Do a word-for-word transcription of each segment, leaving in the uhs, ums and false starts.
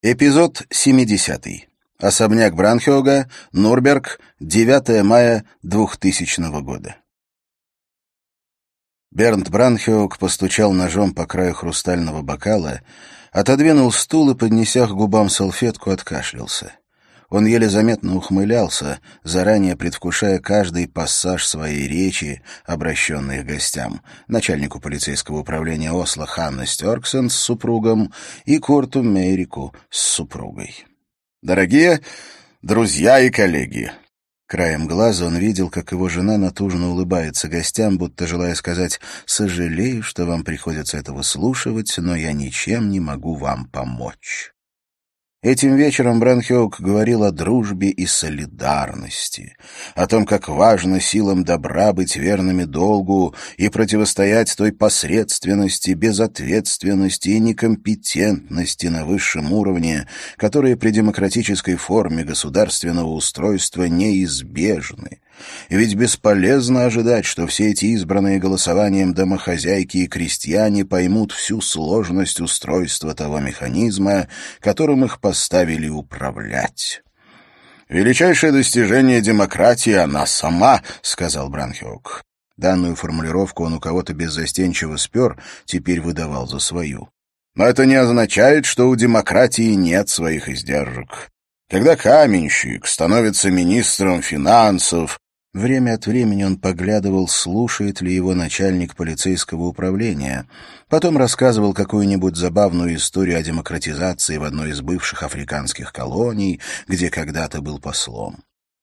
Эпизод семидесятый. Особняк Бранхёга, Нюрнберг, девятое мая двухтысячного года. Бернт Бранхёг постучал ножом по краю хрустального бокала, отодвинул стул и, поднеся к губам салфетку, откашлялся. Он еле заметно ухмылялся, заранее предвкушая каждый пассаж своей речи, обращенной к гостям, начальнику полицейского управления Осло Ханне Стёрксен с супругом и Курту Мейрику с супругой. «Дорогие друзья и коллеги!» Краем глаза он видел, как его жена натужно улыбается гостям, будто желая сказать: «Сожалею, что вам приходится это выслушивать, но я ничем не могу вам помочь». Этим вечером Бранхёг говорил о дружбе и солидарности, о том, как важно силам добра быть верными долгу и противостоять той посредственности, безответственности и некомпетентности на высшем уровне, которые при демократической форме государственного устройства неизбежны. Ведь бесполезно ожидать, что все эти избранные голосованием домохозяйки и крестьяне поймут всю сложность устройства того механизма, которым их поставили управлять. «Величайшее достижение демократии — она сама», — сказал Бранхёг. Данную формулировку он у кого-то беззастенчиво спер, теперь выдавал за свою. Но это не означает, что у демократии нет своих издержек. Когда каменщик становится министром финансов, время от времени он поглядывал, слушает ли его начальник полицейского управления. Потом рассказывал какую-нибудь забавную историю о демократизации в одной из бывших африканских колоний, где когда-то был послом.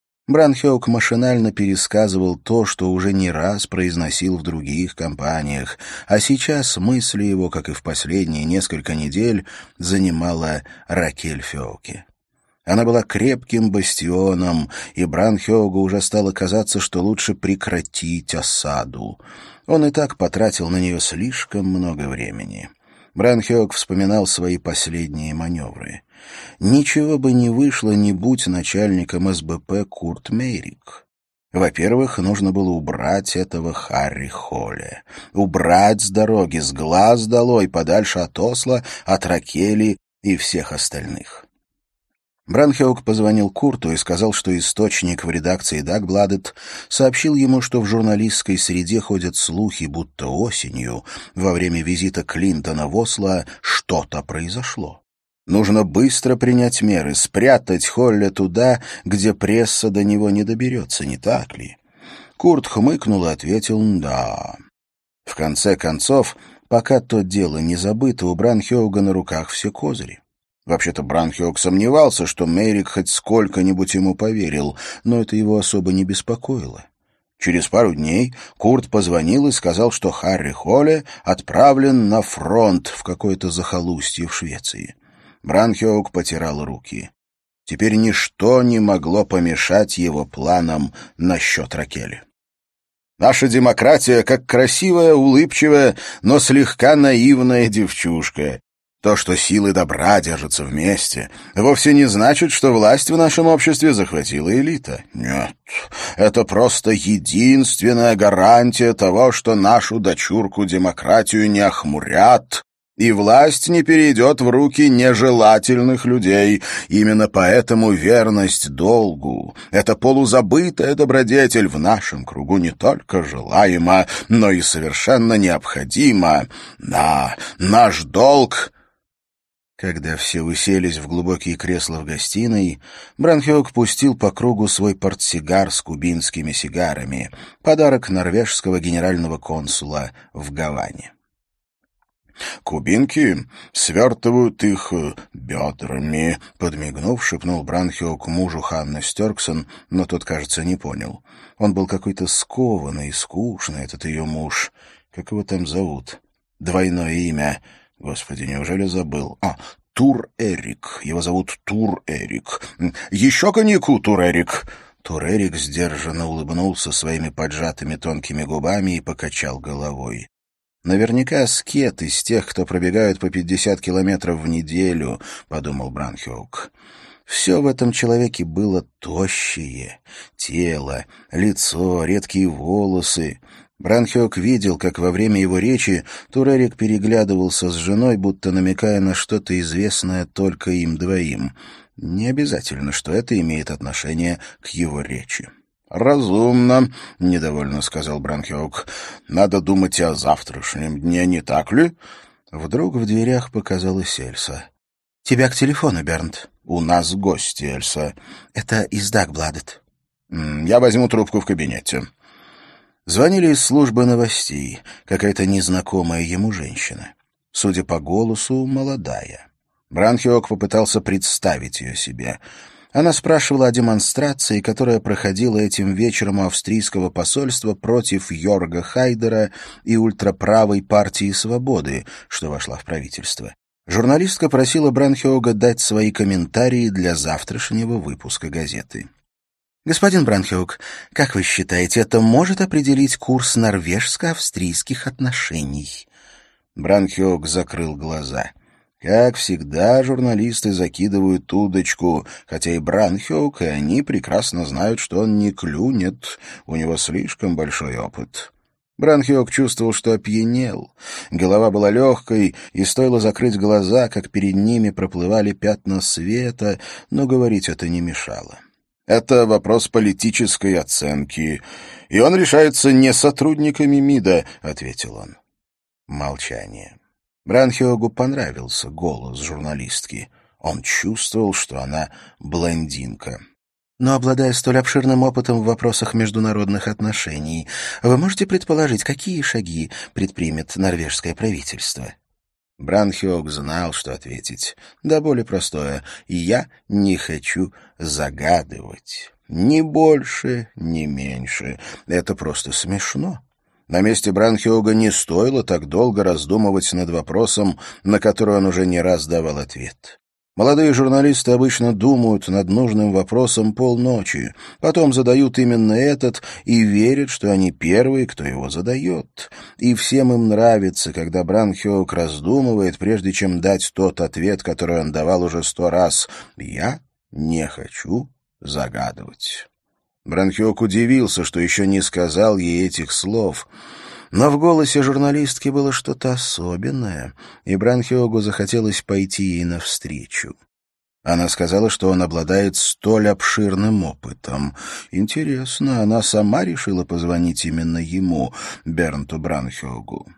Бранхёг машинально пересказывал то, что уже не раз произносил в других компаниях, а сейчас мысли его, как и в последние несколько недель, занимала Ракель Фёуке. Она была крепким бастионом, и Бранхёгу уже стало казаться, что лучше прекратить осаду. Он и так потратил на нее слишком много времени. Бранхёг вспоминал свои последние маневры. Ничего бы не вышло, не будь начальником эс бэ пэ Курт Мейрик. Во-первых, нужно было убрать этого Харри Холле. Убрать с дороги, с глаз долой, подальше от Осло, от Ракели и всех остальных. Бранхёг позвонил Курту и сказал, что источник в редакции «Дагбладет» сообщил ему, что в журналистской среде ходят слухи, будто осенью, во время визита Клинтона в Осло, что-то произошло. Нужно быстро принять меры, спрятать Холле туда, где пресса до него не доберется, не так ли? Курт хмыкнул и ответил «да». В конце концов, пока то дело не забыто, у Бранхёга на руках все козыри. Вообще-то Бранхёг сомневался, что Мейрик хоть сколько-нибудь ему поверил, но это его особо не беспокоило. Через пару дней Курт позвонил и сказал, что Харри Холле отправлен на фронт в какое-то захолустье в Швеции. Бранхёг потирал руки. Теперь ничто не могло помешать его планам насчет Ракели. «Наша демократия как красивая, улыбчивая, но слегка наивная девчушка. То, что силы добра держатся вместе, вовсе не значит, что власть в нашем обществе захватила элита. Нет, это просто единственная гарантия того, что нашу дочурку-демократию не охмурят, и власть не перейдет в руки нежелательных людей. Именно поэтому верность долгу — это полузабытая добродетель в нашем кругу не только желаема, но и совершенно необходима. Да, наш долг... Когда все уселись в глубокие кресла в гостиной, Бранхёг пустил по кругу свой портсигар с кубинскими сигарами, подарок норвежского генерального консула в Гаване. «Кубинки свертывают их бедрами», — подмигнув, шепнул Бранхёг мужу Ханне Стёрксен, но тот, кажется, не понял. Он был какой-то скованный и скучный, этот ее муж. Как его там зовут? Двойное имя. Господи, неужели забыл? А, Тур-Эрик. Его зовут Тур-Эрик. Еще коньяку, Тур-Эрик. Тур-Эрик сдержанно улыбнулся своими поджатыми тонкими губами и покачал головой. Наверняка аскет из тех, кто пробегают по пятьдесят километров в неделю, — подумал Бранхёг. Все в этом человеке было тощее. Тело, лицо, редкие волосы. Бранхиок видел, как во время его речи Турерик переглядывался с женой, будто намекая на что-то известное только им двоим. Не обязательно, что это имеет отношение к его речи. «Разумно», — недовольно сказал Бранхиок. «Надо думать о завтрашнем дне, не так ли?» Вдруг в дверях показалась Эльса. «Тебя к телефону, Бернт». «У нас гости, Эльса». «Это из Дагбладет». «Я возьму трубку в кабинете». Звонили из службы новостей, какая-то незнакомая ему женщина. Судя по голосу, молодая. Бранхиок попытался представить ее себе. Она спрашивала о демонстрации, которая проходила этим вечером у австрийского посольства против Йорга Хайдера и ультраправой партии «Свободы», что вошла в правительство. Журналистка просила Бранхиога дать свои комментарии для завтрашнего выпуска газеты. «Господин Бранхиог, как вы считаете, это может определить курс норвежско-австрийских отношений?» Бранхиог закрыл глаза. Как всегда, журналисты закидывают удочку, хотя и Бранхиог, и они прекрасно знают, что он не клюнет, у него слишком большой опыт. Бранхиог чувствовал, что опьянел. Голова была легкой, и стоило закрыть глаза, как перед ними проплывали пятна света, но говорить это не мешало. Это вопрос политической оценки, и он решается не сотрудниками МИДа, — ответил он. Молчание. Бранхиогу понравился голос журналистки. Он чувствовал, что она блондинка. Но, обладая столь обширным опытом в вопросах международных отношений, вы можете предположить, какие шаги предпримет норвежское правительство? Бранхиог знал, что ответить. Да более простое. «Я не хочу загадывать. Ни больше, ни меньше. Это просто смешно». На месте Бранхиога не стоило так долго раздумывать над вопросом, на который он уже не раз давал ответ. Молодые журналисты обычно думают над нужным вопросом полночи, потом задают именно этот и верят, что они первые, кто его задает. И всем им нравится, когда Бранхиог раздумывает, прежде чем дать тот ответ, который он давал уже сто раз. «Я не хочу загадывать». Бранхиог удивился, что еще не сказал ей этих слов. Но в голосе журналистки было что-то особенное, и Бранхиогу захотелось пойти ей навстречу. Она сказала, что он обладает столь обширным опытом. Интересно, она сама решила позвонить именно ему, Бернту Бранхиогу.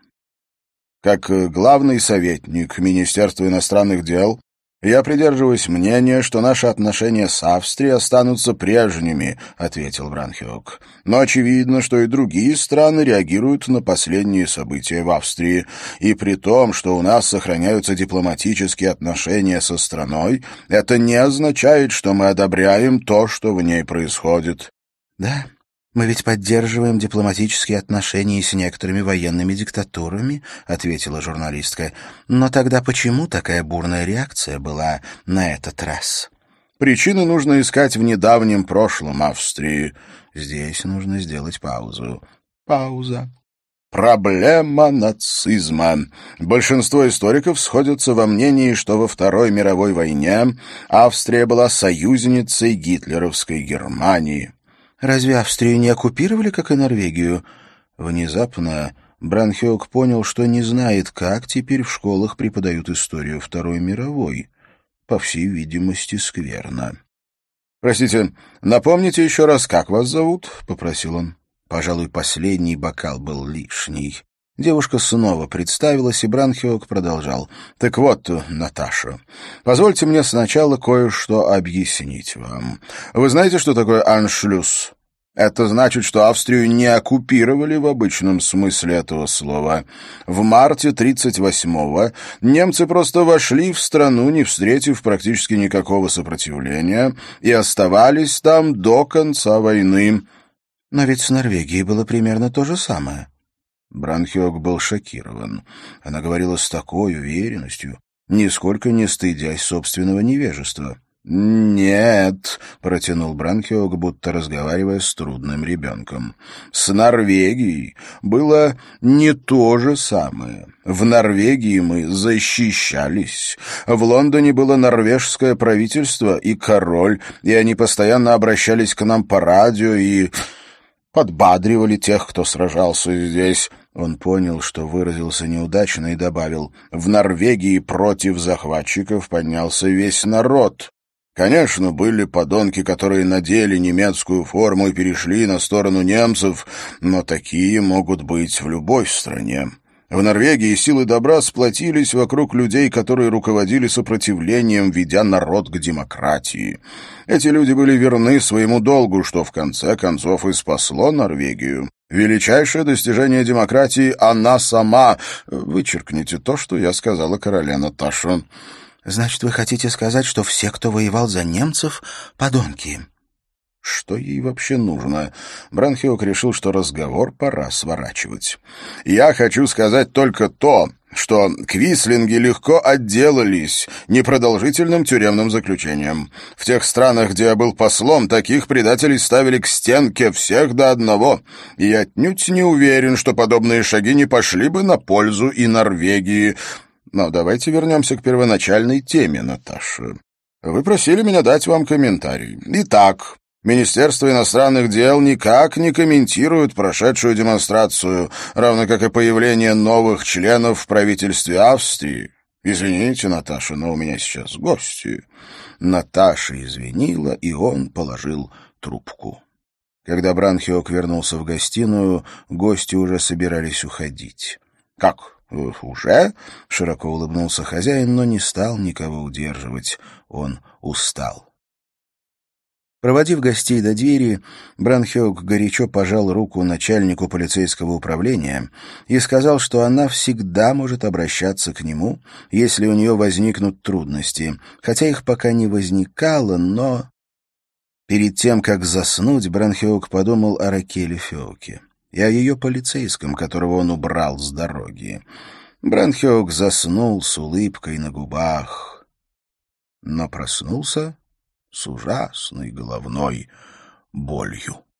Как главный советник Министерства иностранных дел, «Я придерживаюсь мнения, что наши отношения с Австрией останутся прежними», — ответил Бранхиог. «Но очевидно, что и другие страны реагируют на последние события в Австрии. И при том, что у нас сохраняются дипломатические отношения со страной, это не означает, что мы одобряем то, что в ней происходит». «Да, мы ведь поддерживаем дипломатические отношения с некоторыми военными диктатурами», — ответила журналистка. «Но тогда почему такая бурная реакция была на этот раз?» «Причины нужно искать в недавнем прошлом Австрии». Здесь нужно сделать паузу. Пауза. Проблема нацизма. Большинство историков сходятся во мнении, что во Второй мировой войне Австрия была союзницей гитлеровской Германии. «Разве Австрию не оккупировали, как и Норвегию?» Внезапно Бранхиог понял, что не знает, как теперь в школах преподают историю Второй мировой. По всей видимости, скверно. «Простите, напомните еще раз, как вас зовут?» — попросил он. Пожалуй, последний бокал был лишний. Девушка снова представилась, и Бранхиог продолжал. «Так вот, Наташа, позвольте мне сначала кое-что объяснить вам. Вы знаете, что такое аншлюс? Это значит, что Австрию не оккупировали в обычном смысле этого слова. В марте тридцать восьмого немцы просто вошли в страну, не встретив практически никакого сопротивления, и оставались там до конца войны». «Но ведь с Норвегией было примерно то же самое». Бранхиог был шокирован. Она говорила с такой уверенностью, нисколько не стыдясь собственного невежества. «Нет», — протянул Бранхиог, будто разговаривая с трудным ребенком. «С Норвегией было не то же самое. В Норвегии мы защищались. В Лондоне было норвежское правительство и король, и они постоянно обращались к нам по радио и...» подбадривали тех, кто сражался здесь». Он понял, что выразился неудачно, и добавил: «В Норвегии против захватчиков поднялся весь народ. Конечно, были подонки, которые надели немецкую форму и перешли на сторону немцев, но такие могут быть в любой стране. В Норвегии силы добра сплотились вокруг людей, которые руководили сопротивлением, ведя народ к демократии. Эти люди были верны своему долгу, что в конце концов и спасло Норвегию. Величайшее достижение демократии — она сама. Вычеркните то, что я сказала короле Наташа». «Значит, вы хотите сказать, что все, кто воевал за немцев, подонки?» Что ей вообще нужно? Бранхиок решил, что разговор пора сворачивать. «Я хочу сказать только то, что квислинги легко отделались непродолжительным тюремным заключением. В тех странах, где я был послом, таких предателей ставили к стенке всех до одного, и я отнюдь не уверен, что подобные шаги не пошли бы на пользу и Норвегии. Но давайте вернемся к первоначальной теме, Наташа. Вы просили меня дать вам комментарий. Итак, Министерство иностранных дел никак не комментирует прошедшую демонстрацию, равно как и появление новых членов в правительстве Австрии. Извините, Наташа, но у меня сейчас гости». Наташа извинила, и он положил трубку. Когда Бранхиок вернулся в гостиную, гости уже собирались уходить. «Как, уже?» — широко улыбнулся хозяин, но не стал никого удерживать. Он устал. Проводив гостей до двери, Бранхиок горячо пожал руку начальнику полицейского управления и сказал, что она всегда может обращаться к нему, если у нее возникнут трудности, хотя их пока не возникало, но... Перед тем, как заснуть, Бранхиок подумал о Ракеле Феоке и о ее полицейском, которого он убрал с дороги. Бранхиок заснул с улыбкой на губах, но проснулся с ужасной головной болью.